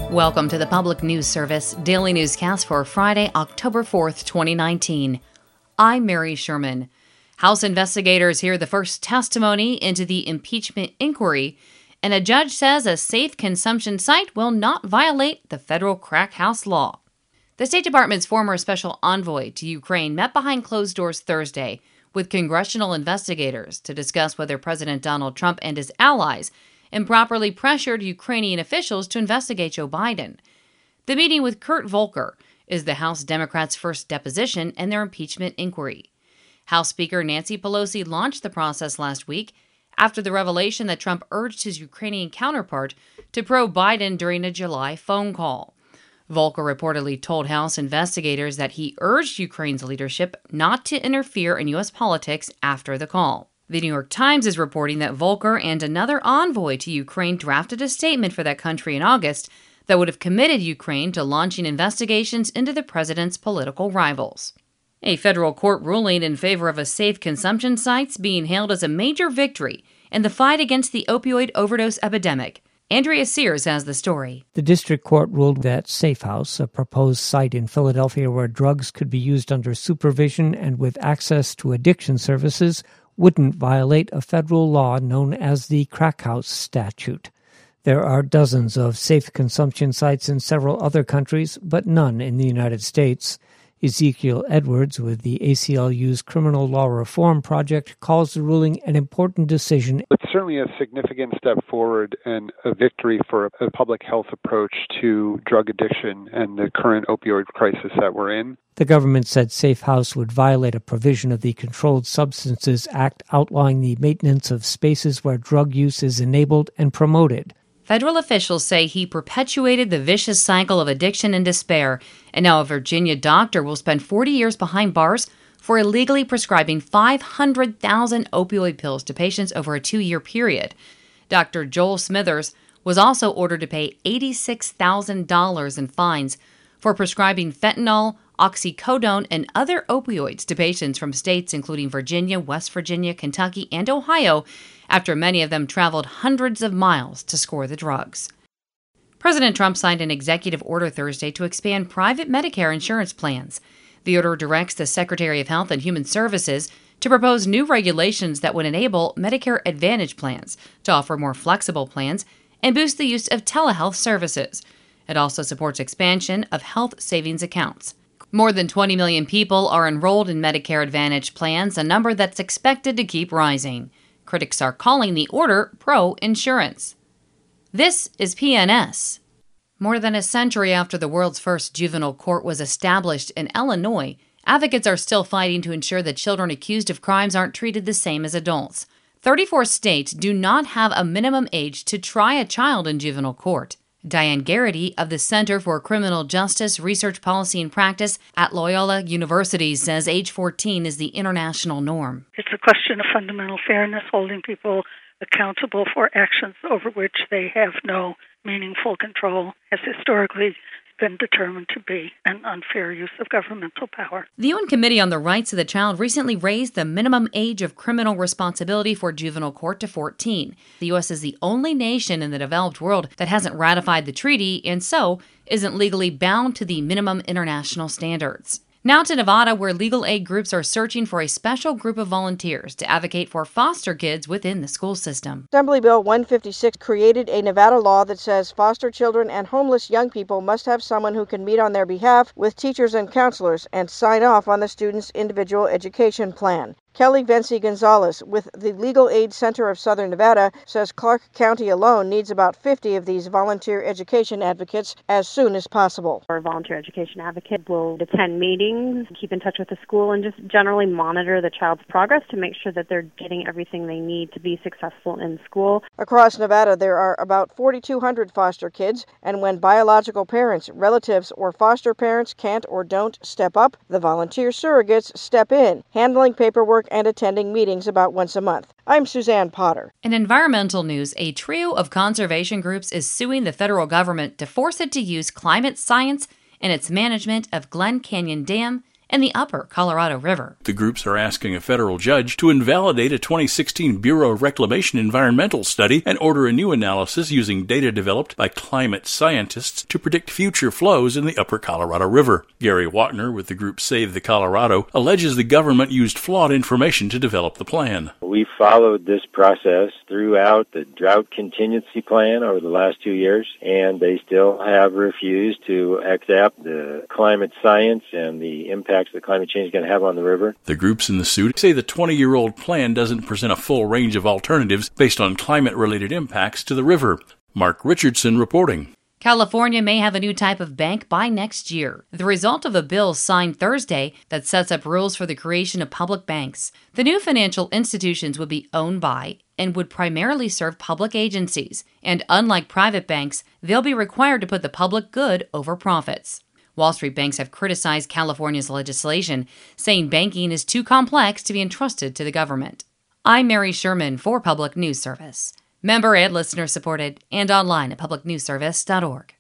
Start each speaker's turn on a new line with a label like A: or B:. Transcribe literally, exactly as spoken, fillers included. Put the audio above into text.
A: Welcome to the Public News Service Daily Newscast for Friday, October fourth, twenty nineteen. I'm Mary Sherman. House investigators hear the first testimony into the impeachment inquiry, and a judge says a safe consumption site will not violate the federal crack house law. The State Department's former special envoy to Ukraine met behind closed doors Thursday with congressional investigators to discuss whether President Donald Trump and his allies improperly pressured Ukrainian officials to investigate Joe Biden. The meeting with Kurt Volker is the House Democrats' first deposition in their impeachment inquiry. House Speaker Nancy Pelosi launched the process last week after the revelation that Trump urged his Ukrainian counterpart to probe Biden during a July phone call. Volker reportedly told House investigators that he urged Ukraine's leadership not to interfere in U S politics after the call. The New York Times is reporting that Volker and another envoy to Ukraine drafted a statement for that country in August that would have committed Ukraine to launching investigations into the president's political rivals. A federal court ruling in favor of a safe consumption sites being hailed as a major victory in the fight against the opioid overdose epidemic. Andrea Sears has the story.
B: The district court ruled that Safe House, a proposed site in Philadelphia where drugs could be used under supervision and with access to addiction services, wouldn't violate a federal law known as the Crack House Statute. There are dozens of safe consumption sites in several other countries, but none in the United States. Ezekiel Edwards with the A C L U's Criminal Law Reform Project calls the ruling an important decision.
C: It's certainly a significant step forward and a victory for a public health approach to drug addiction and the current opioid crisis that we're in.
B: The government said Safe House would violate a provision of the Controlled Substances Act outlawing the maintenance of spaces where drug use is enabled and promoted.
A: Federal officials say he perpetuated the vicious cycle of addiction and despair, and now a Virginia doctor will spend forty years behind bars for illegally prescribing five hundred thousand opioid pills to patients over a two-year period. Doctor Joel Smithers was also ordered to pay eighty-six thousand dollars in fines for prescribing fentanyl, oxycodone, and other opioids to patients from states including Virginia, West Virginia, Kentucky, and Ohio, after many of them traveled hundreds of miles to score the drugs. President Trump signed an executive order Thursday to expand private Medicare insurance plans. The order directs the Secretary of Health and Human Services to propose new regulations that would enable Medicare Advantage plans to offer more flexible plans and boost the use of telehealth services. It also supports expansion of health savings accounts. More than twenty million people are enrolled in Medicare Advantage plans, a number that's expected to keep rising. Critics are calling the order pro-insurance. This is P N S. More than a century after the world's first juvenile court was established in Illinois, advocates are still fighting to ensure that children accused of crimes aren't treated the same as adults. thirty-four states do not have a minimum age to try a child in juvenile court. Diane Garrity of the Center for Criminal Justice Research Policy and Practice at Loyola University says age fourteen is the international norm.
D: It's a question of fundamental fairness, holding people accountable for actions over which they have no meaningful control, has historically been determined to be an unfair use of governmental power.
A: The U N Committee on the Rights of the Child recently raised the minimum age of criminal responsibility for juvenile court to fourteen. The U S is the only nation in the developed world that hasn't ratified the treaty and so isn't legally bound to the minimum international standards. Now to Nevada, where legal aid groups are searching for a special group of volunteers to advocate for foster kids within the school system.
E: Assembly Bill one fifty-six created a Nevada law that says foster children and homeless young people must have someone who can meet on their behalf with teachers and counselors and sign off on the student's individual education plan. Kelly Venci Gonzalez with the Legal Aid Center of Southern Nevada says Clark County alone needs about fifty of these volunteer education advocates as soon as possible.
F: Our volunteer education advocate will attend meetings, keep in touch with the school, and just generally monitor the child's progress to make sure that they're getting everything they need to be successful in school.
E: Across Nevada, there are about forty-two hundred foster kids, and when biological parents, relatives, or foster parents can't or don't step up, the volunteer surrogates step in, handling paperwork and attending meetings about once a month. I'm Suzanne Potter.
A: In environmental news, a trio of conservation groups is suing the federal government to force it to use climate science in its management of Glen Canyon Dam and the upper Colorado River.
G: The groups are asking a federal judge to invalidate a twenty sixteen Bureau of Reclamation environmental study and order a new analysis using data developed by climate scientists to predict future flows in the upper Colorado River. Gary Wapner with the group Save the Colorado alleges the government used flawed information to develop the plan.
H: We followed this process throughout the drought contingency plan over the last two years, and they still have refused to accept the climate science and the impacts that climate change is going to have on the river.
G: The groups in the suit say the twenty-year-old plan doesn't present a full range of alternatives based on climate-related impacts to the river. Mark Richardson reporting.
A: California may have a new type of bank by next year, the result of a bill signed Thursday that sets up rules for the creation of public banks. The new financial institutions would be owned by and would primarily serve public agencies, and unlike private banks, they'll be required to put the public good over profits. Wall Street banks have criticized California's legislation, saying banking is too complex to be entrusted to the government. I'm Mary Sherman for Public News Service. Member and listener supported and online at public news service dot org.